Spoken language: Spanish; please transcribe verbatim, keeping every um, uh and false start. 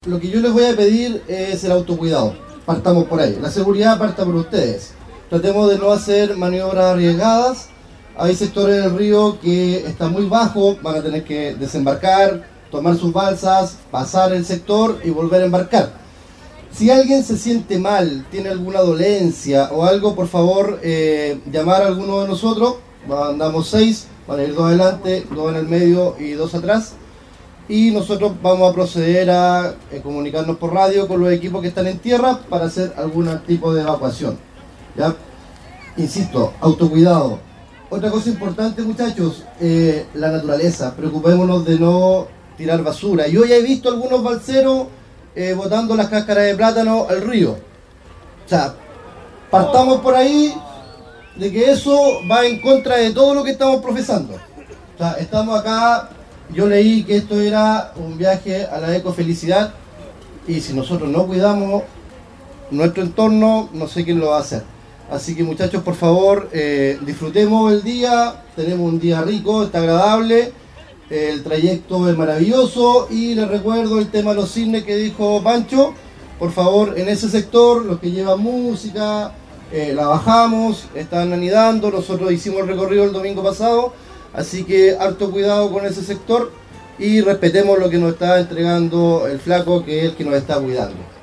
lo que yo les voy a pedir es el autocuidado. Partamos por ahí. La seguridad parta por ustedes. Tratemos de no hacer maniobras arriesgadas. Hay sectores del río que está muy bajo, van a tener que desembarcar, tomar sus balsas, pasar el sector y volver a embarcar. Si alguien se siente mal, tiene alguna dolencia o algo, por favor, eh, llamar a alguno de nosotros. Andamos seis, van a ir dos adelante, dos en el medio y dos atrás. Y nosotros vamos a proceder a eh, comunicarnos por radio con los equipos que están en tierra para hacer algún tipo de evacuación. ¿Ya? Insisto, autocuidado. Otra cosa importante, muchachos, eh, la naturaleza. Preocupémonos de no tirar basura. Yo ya he visto algunos balseros eh, botando las cáscaras de plátano al río. O sea, partamos por ahí de que eso va en contra de todo lo que estamos profesando. O sea, estamos acá, yo leí que esto era un viaje a la ecofelicidad y si nosotros no cuidamos nuestro entorno, no sé quién lo va a hacer. Así que muchachos, por favor, eh, disfrutemos el día, tenemos un día rico, está agradable, eh, el trayecto es maravilloso y les recuerdo el tema de los cisnes que dijo Pancho, por favor, en ese sector, los que llevan música, eh, la bajamos, están anidando, nosotros hicimos el recorrido el domingo pasado, así que harto cuidado con ese sector y respetemos lo que nos está entregando el flaco, que es el que nos está cuidando.